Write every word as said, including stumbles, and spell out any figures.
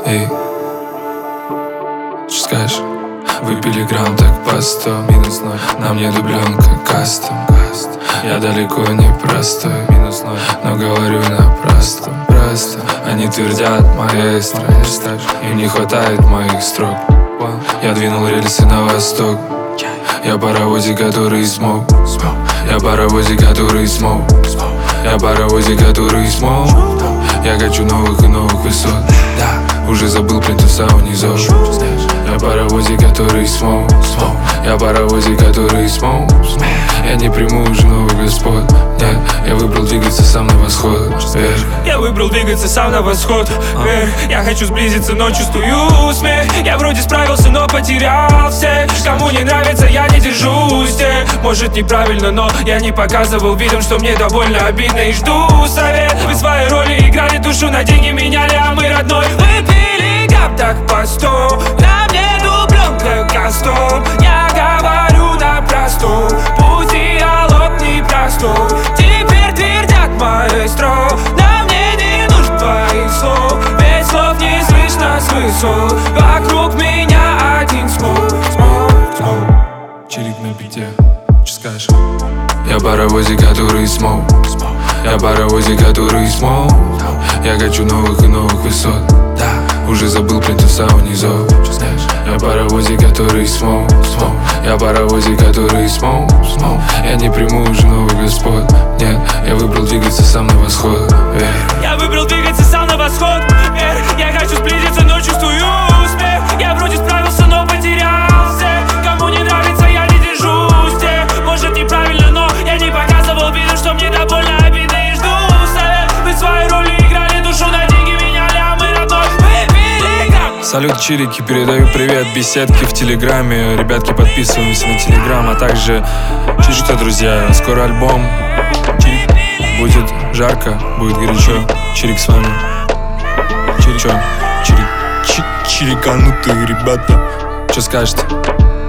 Эй, что скажешь? Выпили грамм так по сто, минус ноль. На мне дубленка кастом. Я далеко не простой, минус ноль. Но говорю на простом, просто. Они твердят, маэстро, им не хватает моих строк. Я двинул рельсы на восток. Я паровозик, который смог. Я паровозик, который смог. Я паровозик, который смог. Я хочу новых и новых высот. Да, уже забыл плинтуса унизов. Я паровозик, который смог. Я паровозик, который смог. Я не приму уже новых господ. Нет, я выбрал двигаться сам на восход. Вверх. Я выбрал двигаться сам на восход. Вверх. Я хочу сблизиться, но чувствую смех. Я вроде справился, но потерял всех. Кому не нравится, я не держусь тех. Может неправильно, но я не показывал видом, что мне довольно обидно и жду совет. Вы свои роли играли, душу на деньги меняли, а мы родной выпили гап так по сто. На мне дубленка кастом. Я говорю на простом. Путь диалог непростой. Теперь твердят маэстро. На мне не нужен твоих слов. Ведь слов не слышно с высот. Вокруг меня один смог. Чирик на бите, что скажешь? Я паровозик, который смог. Я паровозик, который смог. Я хочу новых и новых высот. Да, уже забыл плинтуса унизов. Я паровозик, который смог. Я паровозик, который смог. Я не приму уже новых господ. Нет, я выбрал двигаться сам на восход. Вверх. Я выбрал двигаться сам на восход. Вверх. Я хочу сблизиться, но чувствую успех. Я вроде справился, но потерялся. Кому не нравится, я не держусь тех. Может неправильно, но я не показывал виду, что мне довольно обидно и жду совет. Вы свои роли играли, душу на деньги меняли, а мы родной выпили грамм. Салют, чирики, передаю привет беседки в телеграме. Ребятки, подписываемся на телеграм, а также чирик-то, друзья, скоро альбом. Чирик, будет жарко, будет горячо. Чирик с вами. Чирик, чё? Чирик, чириканутые ребята. Чё скажете?